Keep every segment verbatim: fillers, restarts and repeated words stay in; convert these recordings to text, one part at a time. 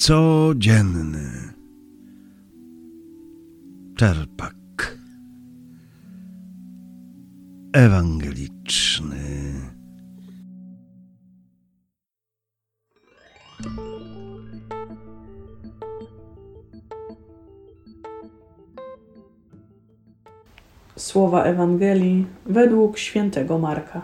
Codzienny czerpak ewangeliczny. Słowa Ewangelii według świętego Marka.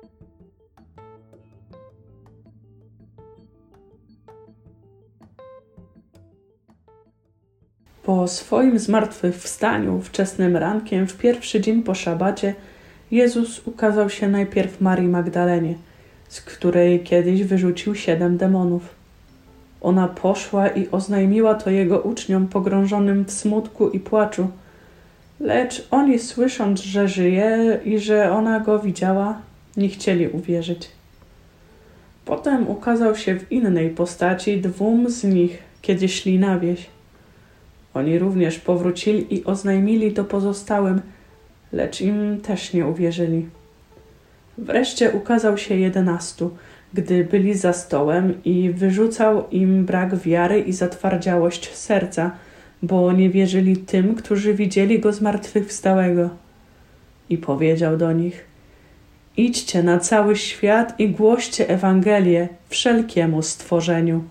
Po swoim zmartwychwstaniu wczesnym rankiem w pierwszy dzień po szabacie Jezus ukazał się najpierw Marii Magdalenie, z której kiedyś wyrzucił siedem demonów. Ona poszła i oznajmiła to jego uczniom pogrążonym w smutku i płaczu, lecz oni, słysząc, że żyje i że ona go widziała, nie chcieli uwierzyć. Potem ukazał się w innej postaci dwóm z nich, kiedy szli na wieś. Oni również powrócili i oznajmili to pozostałym, lecz im też nie uwierzyli. Wreszcie ukazał się jedenastu, gdy byli za stołem, i wyrzucał im brak wiary i zatwardziałość serca, bo nie wierzyli tym, którzy widzieli go zmartwychwstałego. I powiedział do nich: idźcie na cały świat i głoście Ewangelię wszelkiemu stworzeniu.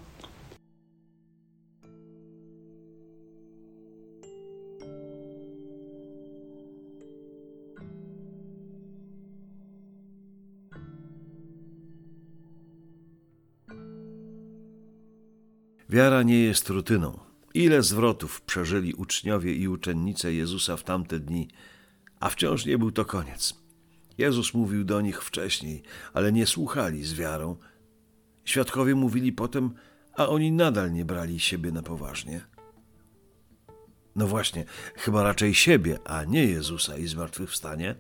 Wiara nie jest rutyną. Ile zwrotów przeżyli uczniowie i uczennice Jezusa w tamte dni, a wciąż nie był to koniec. Jezus mówił do nich wcześniej, ale nie słuchali z wiarą. Świadkowie mówili potem, a oni nadal nie brali siebie na poważnie. No właśnie, chyba raczej siebie, a nie Jezusa i zmartwychwstanie.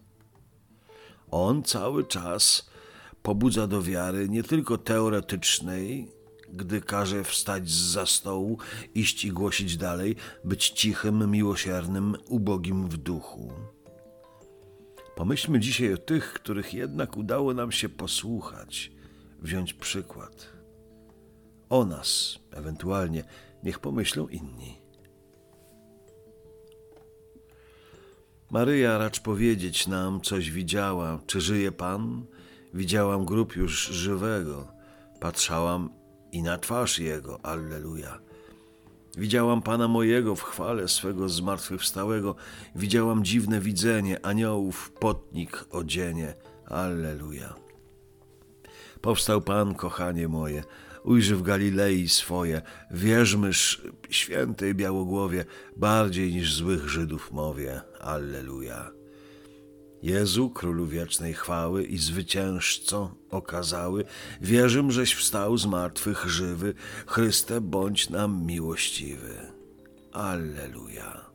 On cały czas pobudza do wiary nie tylko teoretycznej, gdy każe wstać zza stołu, iść i głosić dalej, być cichym, miłosiernym, ubogim w duchu. Pomyślmy dzisiaj o tych, których jednak udało nam się posłuchać, wziąć przykład. O nas, ewentualnie, niech pomyślą inni. Maryja, racz powiedzieć nam, coś widziała. Czy żyje Pan? Widziałam grób już żywego. Patrzałam i na twarz Jego, alleluja. Widziałam Pana mojego w chwale swego zmartwychwstałego. Widziałam dziwne widzenie, aniołów potnik odzienie, alleluja. Powstał Pan, kochanie moje, ujrzy w Galilei swoje, wierzmyż świętej Białogłowie, bardziej niż złych Żydów mowie, alleluja. Jezu, Królu wiecznej chwały i zwyciężco okazały, wierzę, żeś wstał z martwych żywy, Chryste, bądź nam miłościwy. Alleluja.